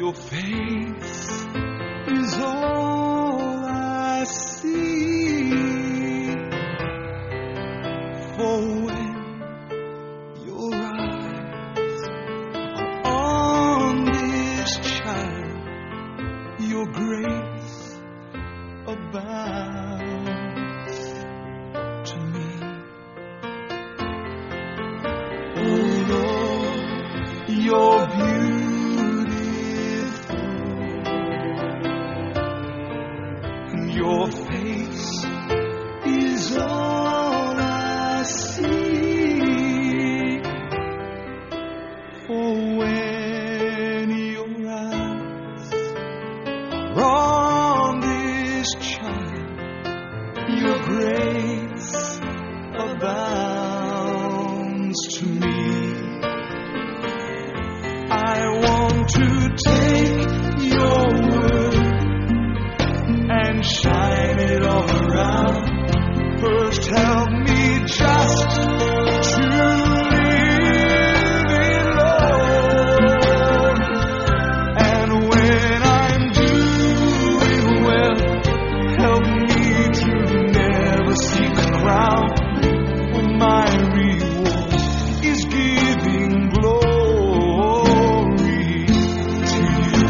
Your face is all I see. For when your eyes are on this child, your grace abounds to me. Oh Lord, your beauty, your face is all I see. For when your eyes are on this child, your grace abounds to me. I want to take your word and shine it all around. First help me just to live it, Lord. And when I'm doing well, help me to never seek a crown. For my reward is giving glory to you.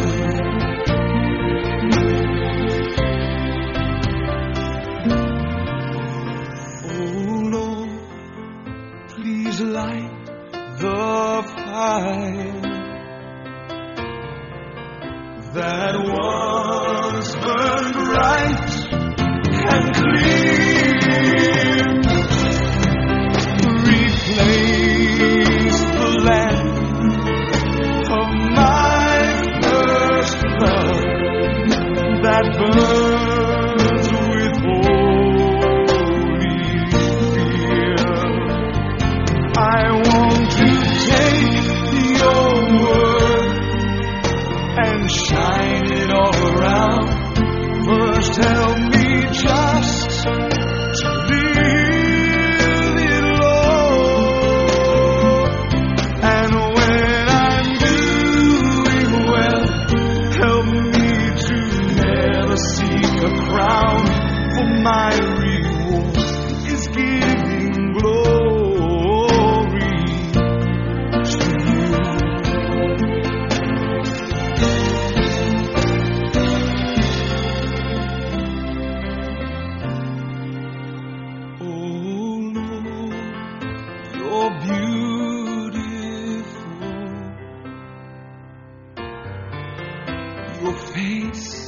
Please light the fire that once burned bright and clear. Replace the lamp of my first love that burns with holy fear. I want to take your word and shine it all around. First help me just to live it, Lord. And when I'm doing well, help me to never seek a crown. For my reward is giving glory to you. Oh Lord, you're beautiful. Your face